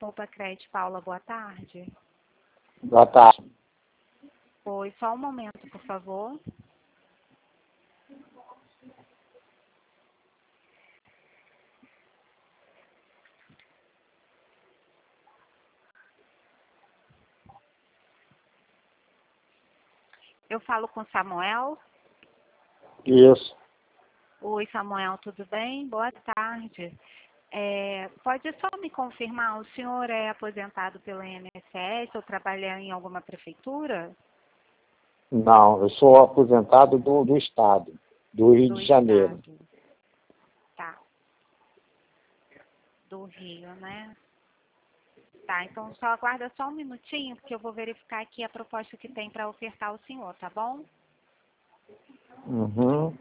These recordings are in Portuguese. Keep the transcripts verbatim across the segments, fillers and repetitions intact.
Poupa Crédito, Paula, boa tarde. Boa tarde. Oi, só um momento, por favor. Eu falo com Samuel. Isso. Oi, Samuel, tudo bem? Boa tarde. É, pode só me confirmar, o senhor é aposentado pelo I N S S ou trabalha em alguma prefeitura? Não, eu sou aposentado do, do Estado, do Rio Do de Janeiro. Estado. Tá. Do Rio, né? Tá, então só aguarda só um minutinho, porque eu vou verificar aqui a proposta que tem para ofertar ao senhor, tá bom? Uhum.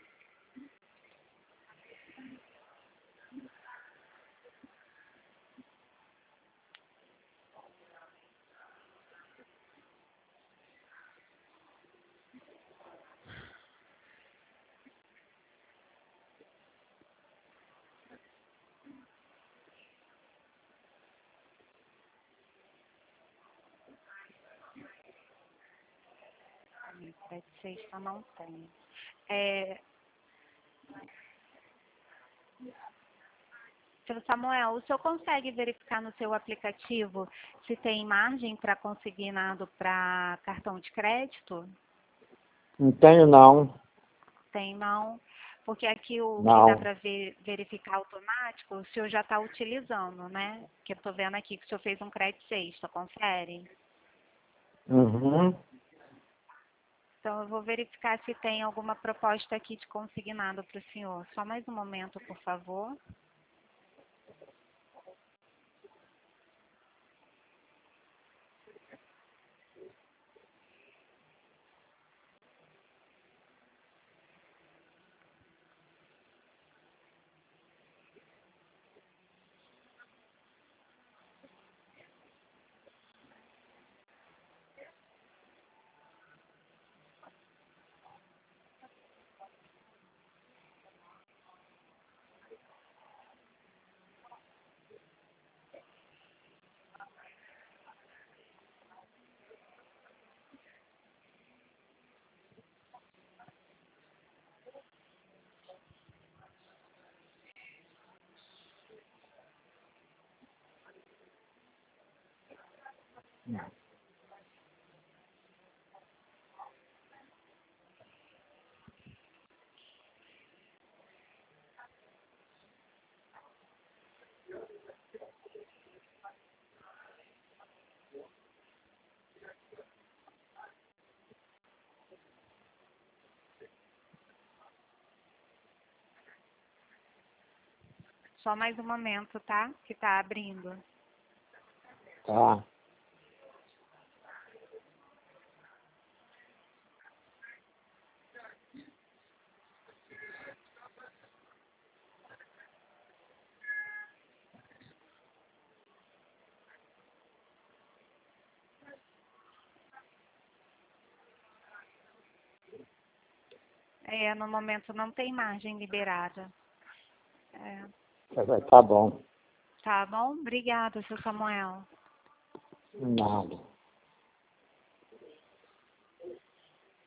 Crédito sexta não tem. É, Seu Samuel, o senhor consegue verificar no seu aplicativo se tem margem para consignado para cartão de crédito? Não tenho, não. Tem não? Porque aqui o que dá Não. para ver, verificar automático, o senhor já está utilizando, né? Que eu estou vendo aqui que o senhor fez um crédito sexta, confere? Uhum. Então eu vou verificar se tem alguma proposta aqui de consignado para o senhor. Só mais um momento, por favor. Só mais um momento, tá? Que está abrindo. Tá. É, no momento não tem margem liberada. É, Tá bom. tá bom? Obrigada, seu Samuel. Nada.